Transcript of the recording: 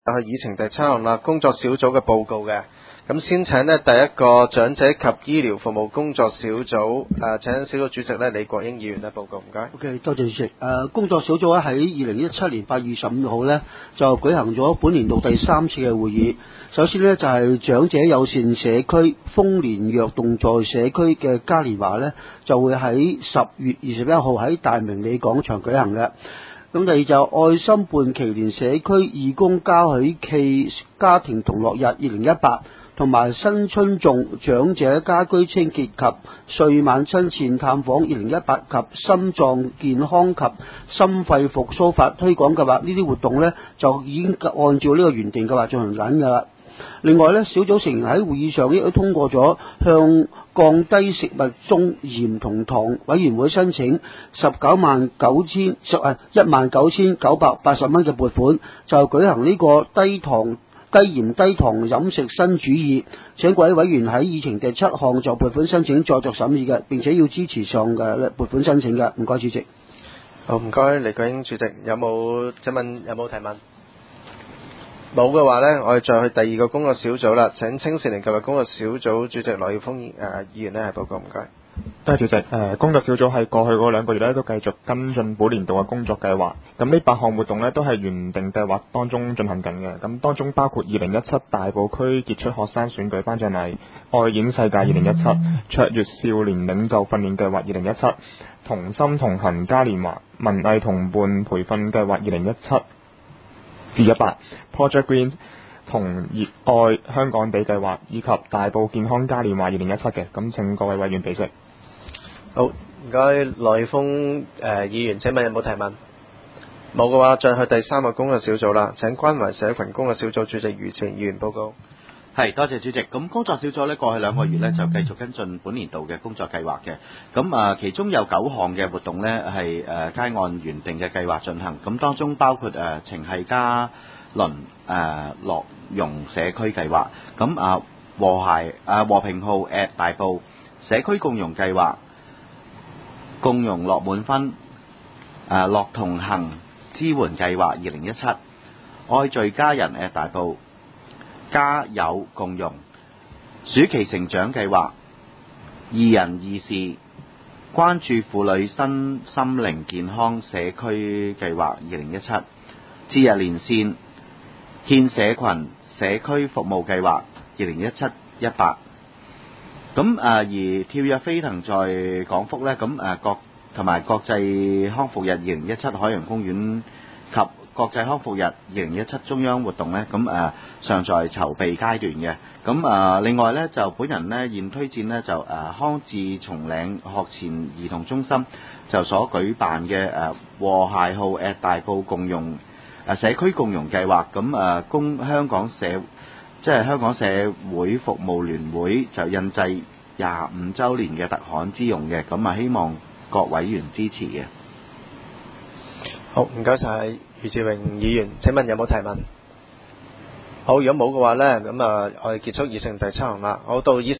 係議程第7項啦，工作小組嘅報告嘅。咁先請呢第一個長者及醫療服務工作小組，請小組主席呢李國英議員呢報告，唔該。 OK， 多謝主席。工作小組喺2017年8月25號呢就舉行咗本年度第3次嘅會議。首先呢，就係長者友善社區豐年躍動在社區嘅嘉年華呢就會喺10月21號喺大明理廣場舉行嘅。咁第二就愛心伴祈年社區義工嘉許暨家庭同樂日2018，同埋新春頌長者家居清潔及歲晚親善探訪2018及心臟健康及心肺復甦法推廣計劃，呢啲活動呢就已經按照呢個原定計劃進行緊㗎啦。另外呢，小組成員喺會議上亦都通過咗向降低食物中鹽同糖委員會申請199,980蚊嘅撥款，就舉行呢個低鹽低糖飲食新主意。請各位委員喺議程第7項就撥款申請再作審議嘅，並且要支持上嘅撥款申請嘅。唔該主席。 好，唔該李國英主席。請問有冇提問？冇嘅話呢，我哋再去第二個工作小組啦。請青少年及工作小組主席羅耀峰議員呢係報告，唔該。 多謝主席。工作小組喺過去嗰2個月呢都繼續跟進本年度嘅工作計劃。咁呢8項活動呢都係原定計劃當中進行緊嘅。咁當中包括2017大埔區傑出學生選舉頒獎禮、愛演世界2017、卓越少年領袖訓練計劃2017、同心同行嘉年華文藝同伴培訓計劃2017-18 Project Green 同熱愛香港地計劃以及大埔健康嘉年華2017嘅。咁請各位委員俾席。 好，唔該羅耀峰議員，請問有冇提問？冇嘅話，再去第3個工作小組啦。請關懷社群工作小組主席余志榮議員報告。 係，多謝主席。咁工作小組呢，過去2個月呢就繼續跟進本年度嘅工作計劃嘅。咁其中有9項嘅活動呢係皆按原定嘅計劃進行。咁當中包括情繫嘉麟樂融社區計劃。咁和平號 at 大埔社區共融計劃，共融樂滿分樂同行支援計劃2017，愛聚家人 at 大埔家有共融暑期成長計劃，義人義事關注婦女身心靈健康社區計劃2017，節日連線獻社群社區服務計劃2017-18。咁而跳躍飛騰在廣福呢，咁同埋國際康復日2017海洋公園及國際康復日2017中央活動呢，咁尚在籌備階段嘅。咁另外呢，就本人呢現推薦呢，就康智松嶺學前兒童中心就所舉辦嘅和諧號 at 大埔共融社區共融計劃。咁供香港社會服務聯會就印製25週年嘅特刊之用嘅。咁希望各委員支持嘅。 好，唔該晒余志榮議員。請問有冇提問？好，如果冇嘅話呢，咁我哋結束議程第7項啦。好，到議